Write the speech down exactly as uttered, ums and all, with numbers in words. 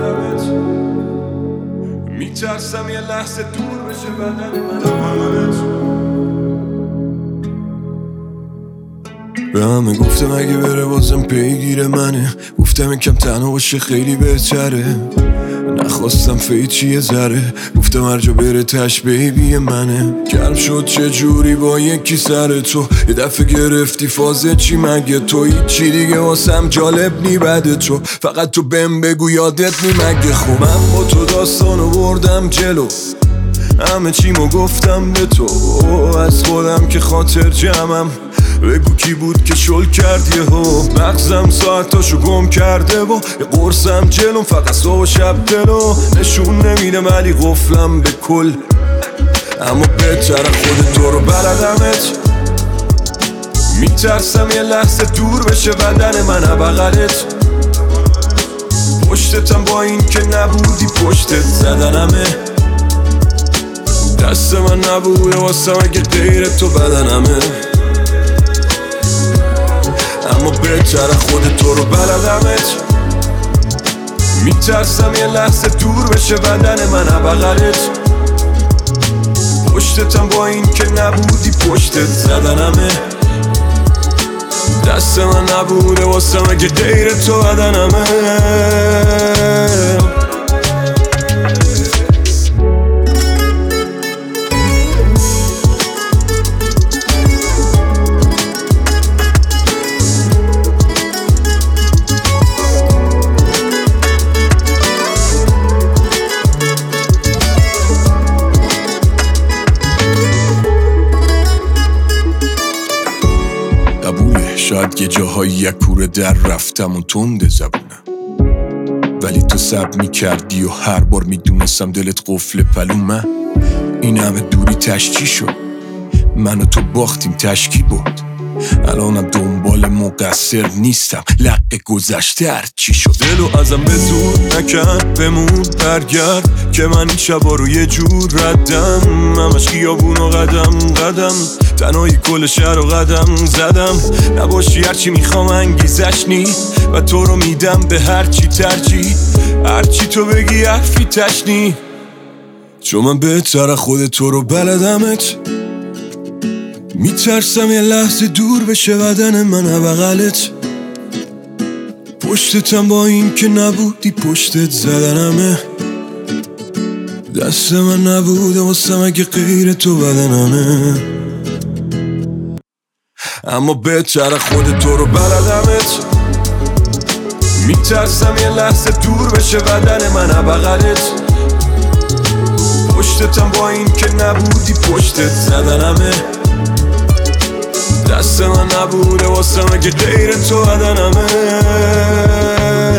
بغلت، میترسم یه لحظه دور بشه بدن من بغلت. به همه گفتم اگه بره بازم پیگیر منه، گفتم یکم تنها باشه خیلی بهتره، نخواستم فیچی یه ذره، گفتم هر جا بره تش بیبی منه. گرم شد چه جوری با یکی سر تو، یه دفعه گرفتی فازه چی مگه تو، هیچی دیگه واسم جالب نی بده تو، فقط تو بهم بگو یادت نی مگه. خب من با تو داستانو بردم جلو، همه چیمو گفتم به تو، از خودم که خاطر جمعم، بگو کی بود که شل کرد یهو، مغزم ساعتاشو گم کرده و یه قرصم جلوم فقط صبح و شب دلو نشون نمیدم ولی قفلم به کل، اما بهتر خود تو رو بلدمت، میترسم یه لحظه دور بشه بدن من بغلت، پشتتم با این که نبودی پشتت زدنمه، دست من نبوده واسم اگه غیر تو بدنمه، اما بهتر خود تو رو بلدمت، میترسم یه لحظه دور بشه بدن من بغلت، پشتتم با این که نبودی پشتت زدنمه، دست من نبوده واسم اگه غیر تو بدنمه. شاید یه جاهایی یک کوره در رفتم و تند زبونم، ولی تو سب میکردی و هر بار میدونستم دلت قفل پلومه. این همه دوری تشکی شد، من و تو باختیم تشکی بود، الانم دنبال مقصر نیستم، لقه گذشته هر چی شد. دلو ازم به زور نکن بمون برگرد، که من این شبا رو یه جور ردم، همش خیابون و قدم قدم، تنهایی کل شهر و قدم زدم، نباشی هرچی میخوام انگیزش نی، و تو رو میدم به هرچی ترجی، هرچی تو بگی حرفی تشنی، چون من بهتر خود تو رو بلدمت، میترسم یه لحظه دور بشه بدن من بغلت، پشتتم با این که نبودی پشتت زدنمه، دست من نبوده واسم اگه غیر تو بدنمه، اما بهتر خود تو رو بلدمت، میترسم یه لحظه دور بشه بدن من بغلت، پشتتم با این که نبودی پشتت زدنمه، دست من نبوده واسم اگه غیر تو بدنمه.